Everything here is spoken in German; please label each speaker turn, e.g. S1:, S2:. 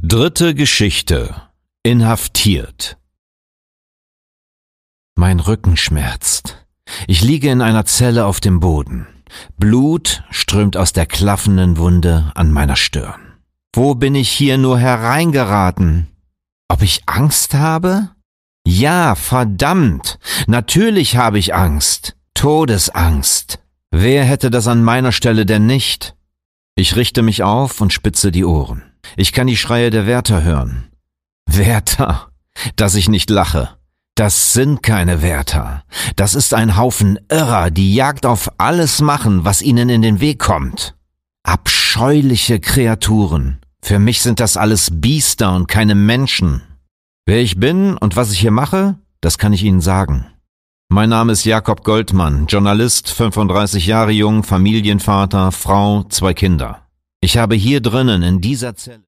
S1: Dritte Geschichte. Inhaftiert. Mein Rücken schmerzt. Ich liege in einer Zelle auf dem Boden. Blut strömt aus der klaffenden Wunde an meiner Stirn. Wo bin ich hier nur hereingeraten? Ob ich Angst habe? Ja, verdammt! Natürlich habe ich Angst. Todesangst. Wer hätte das an meiner Stelle denn nicht? Ich richte mich auf und spitze die Ohren. Ich kann die Schreie der Wärter hören. Wärter? Dass ich nicht lache. Das sind keine Wärter. Das ist ein Haufen Irrer, die Jagd auf alles machen, was ihnen in den Weg kommt. Abscheuliche Kreaturen. Für mich sind das alles Biester und keine Menschen. Wer ich bin und was ich hier mache, das kann ich Ihnen sagen. Mein Name ist Jakob Goldmann, Journalist, 35 Jahre jung, Familienvater, Frau, 2 Kinder. Ich habe hier drinnen in dieser Zelle